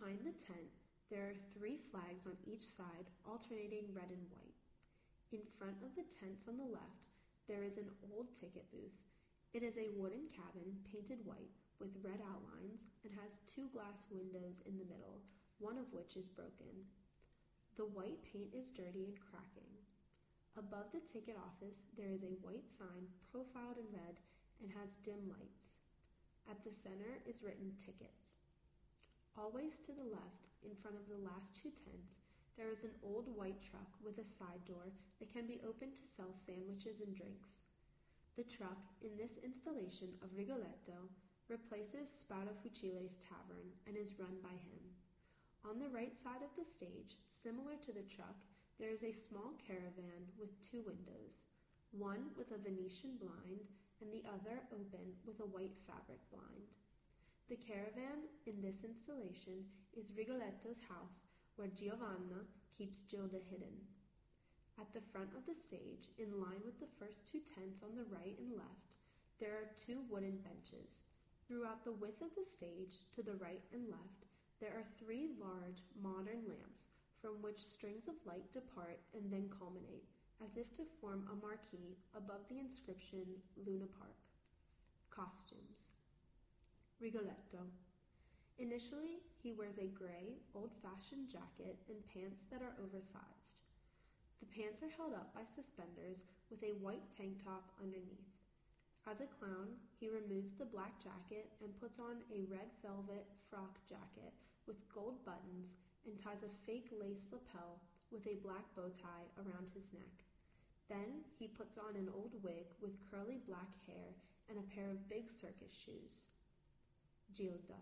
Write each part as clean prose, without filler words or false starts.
Behind the tent, there are 3 flags on each side, alternating red and white. In front of the tents on the left, there is an old ticket booth. It is a wooden cabin painted white with red outlines and has 2 glass windows in the middle, one of which is broken. The white paint is dirty and cracking. Above the ticket office, there is a white sign profiled in red and has dim lights. At the center is written tickets. Always to the left, in front of the last 2 tents, there is an old white truck with a side door that can be opened to sell sandwiches and drinks. The truck, in this installation of Rigoletto, replaces Sparafucile's tavern and is run by him. On the right side of the stage, similar to the truck, there is a small caravan with 2 windows, one with a Venetian blind and the other open with a white fabric blind. The caravan in this installation is Rigoletto's house, where Giovanna keeps Gilda hidden. At the front of the stage, in line with the first 2 tents on the right and left, there are 2 wooden benches. Throughout the width of the stage, to the right and left, there are 3 large, modern lamps from which strings of light depart and then culminate, as if to form a marquee above the inscription Luna Park. Costumes. Rigoletto. Initially, he wears a gray, old-fashioned jacket and pants that are oversized. The pants are held up by suspenders with a white tank top underneath. As a clown, he removes the black jacket and puts on a red velvet frock jacket with gold buttons and ties a fake lace lapel with a black bow tie around his neck. Then he puts on an old wig with curly black hair and a pair of big circus shoes. Gilda.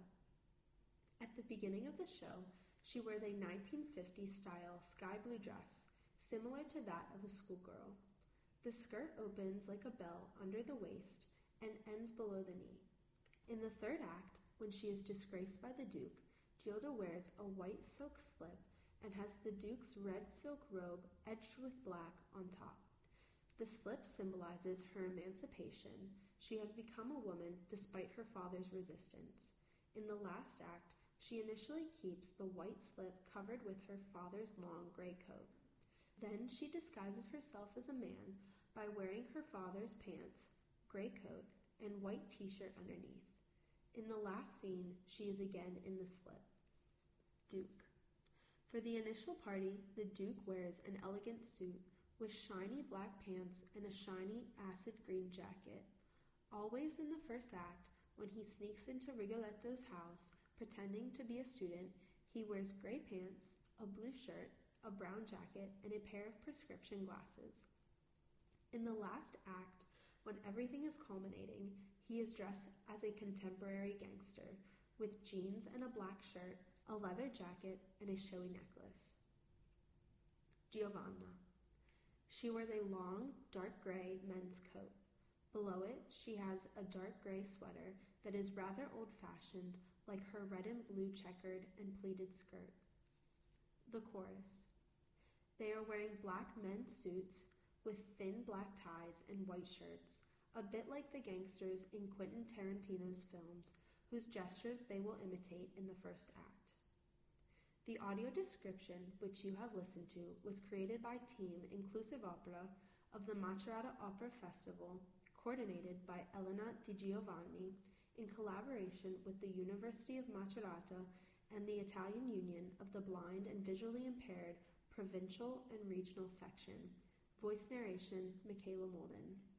At the beginning of the show, she wears a 1950s-style sky blue dress, similar to that of a schoolgirl. The skirt opens like a bell under the waist and ends below the knee. In the 3rd act, when she is disgraced by the Duke, Gilda wears a white silk slip and has the Duke's red silk robe edged with black on top. The slip symbolizes her emancipation. She has become a woman despite her father's resistance. In the last act, she initially keeps the white slip covered with her father's long gray coat. Then she disguises herself as a man by wearing her father's pants, gray coat, and white t-shirt underneath. In the last scene, she is again in the slip. Duke. For the initial party, the Duke wears an elegant suit with shiny black pants and a shiny acid green jacket. Always in the 1st act, when he sneaks into Rigoletto's house pretending to be a student, he wears gray pants, a blue shirt, a brown jacket, and a pair of prescription glasses. In the last act, when everything is culminating, he is dressed as a contemporary gangster, with jeans and a black shirt, a leather jacket, and a showy necklace. Giovanna. She wears a long, dark gray men's coat. Below it, she has a dark gray sweater that is rather old-fashioned, like her red and blue checkered and pleated skirt. The chorus. They are wearing black men's suits with thin black ties and white shirts, a bit like the gangsters in Quentin Tarantino's films, whose gestures they will imitate in the 1st act. The audio description, which you have listened to, was created by Team Inclusive Opera of the Macerata Opera Festival, coordinated by Elena Di Giovanni, in collaboration with the University of Macerata and the Italian Union of the Blind and Visually Impaired Provincial and Regional Section. Voice narration, Michaela Molden.